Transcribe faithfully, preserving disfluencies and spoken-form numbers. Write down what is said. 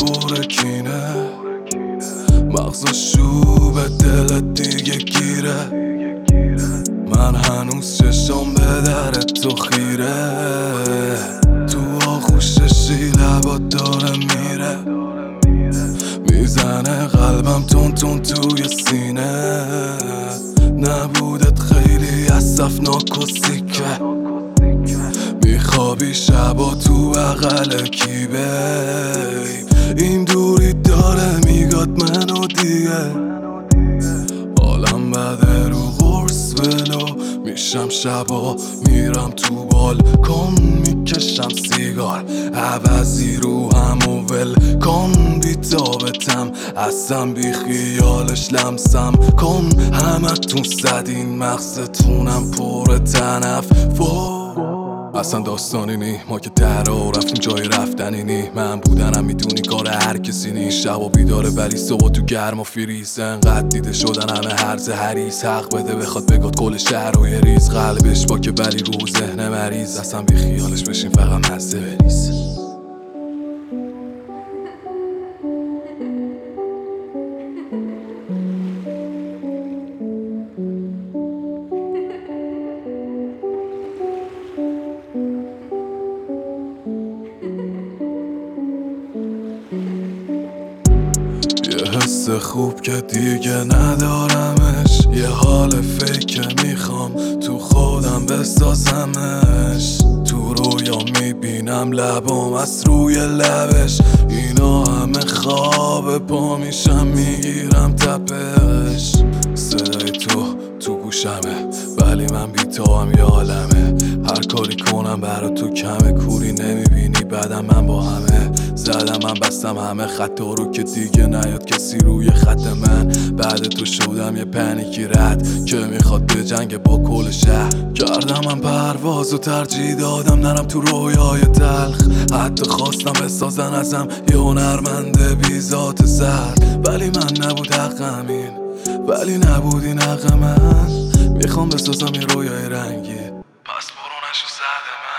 پر کینه، مغزشو به دلت دیگه گیره. من هنوز چشم به در تو خیره، تو آغوششی لبات داره میره، میزنه قلبم تون تون توی سینه. نبودت خیلی اسفناک و سیکه، میخوابی شبا تو بغل کی بیب. این دوری داره میگاد منو دیگه، حالم بده رو قرص ولو میشم شبا، میرم تو بالکن میکشم سیگار، عوضی رو همو ول کن بی‌تابتم، اصلا بی خیالش لمسم کن. همه تون زدین مغزتونم پر تنفر، اصلا داستانی نی، ما که درا رفتیم جای رفتنی نی. من بودنم میدونی کار هر کسی نی، شبا بیداره ولی صبح تو گرم و فریز. انقدر دیده شدن همه هرز حریص، حق بده بخواد بگاد کل شهر و یه ریز. قلبش با که ولی رو ذهن مریض، اصلا بی خیالش بشین فقط مزه بریز. یه حس خوب که دیگه ندارمش، یه حال فیک که میخوام تو خودم بسازمش. تو رویا میبینم لبام از روی لبش، اینا همه خواب، پا میشم میگیرم تپش. صدای تو تو گوشمه ولی من بی تو هم یه عالمه، هر کاری کنم برا تو کمه. کوری نمیبینی بعدم من با همه زدم، من بستم همه خطا رو که دیگه نیاد کسی روی خط من. بعد تو شدم یه پنیکی رد که میخواد به جنگ با کل شهر. کردم من پرواز و ترجیح دادم نرم تو رویای تلخ، حتی خواستم بسازن ازم یه هنرمند بی ذات زرد. ولی من نبود حقم این، ولی نبود این حق من. میخوام بسازم یه رویای رنگی، پس برو نشو زده من.